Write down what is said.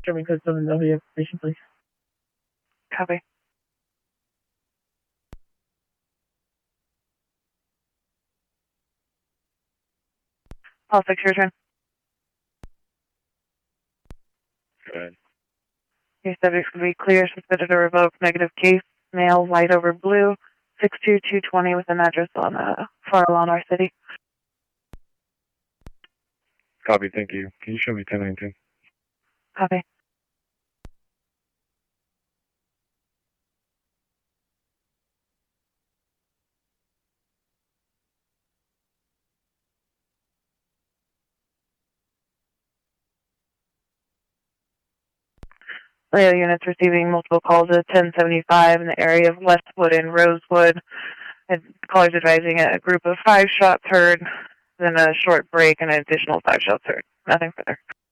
German code 7, W, station, please. Copy. All 6, your turn. Go ahead. Your subjects will be clear, suspended or revoked, negative case, male, white over blue, 62220 with an address on Far Lawn, our city. Copy, thank you. Can you show me 1019? Copy. Leo units receiving multiple calls at 1075 in the area of Westwood and Rosewood. And callers advising a group of 5 shots heard, then a short break and an additional 5 shots heard. Nothing further.